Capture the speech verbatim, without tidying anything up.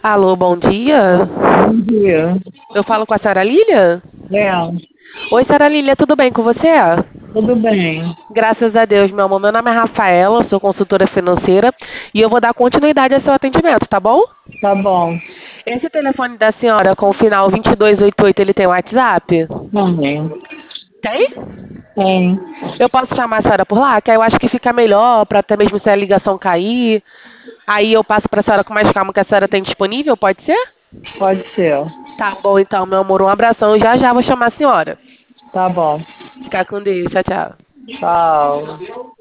Alô, bom dia. Bom dia. Eu falo com a senhora Lília? Léo, Oi, senhora Lília, tudo bem com você? tudo bem? Graças a Deus, meu amor. Meu nome é Rafaela, sou consultora financeira e eu vou dar continuidade ao seu atendimento, tá bom? Tá bom. Esse telefone da senhora com o final dois dois oito oito, ele tem WhatsApp? Também. Tem? Tem. Eu posso chamar a senhora por lá? Que aí eu acho que fica melhor, para até mesmo se a ligação cair. Aí eu passo para a senhora com mais calma que a senhora tem disponível, pode ser? Pode ser. Tá bom, então, meu amor. Um abração. Já já vou chamar a senhora. Tá bom. Ficar com Deus. Tchau, tchau. Tchau.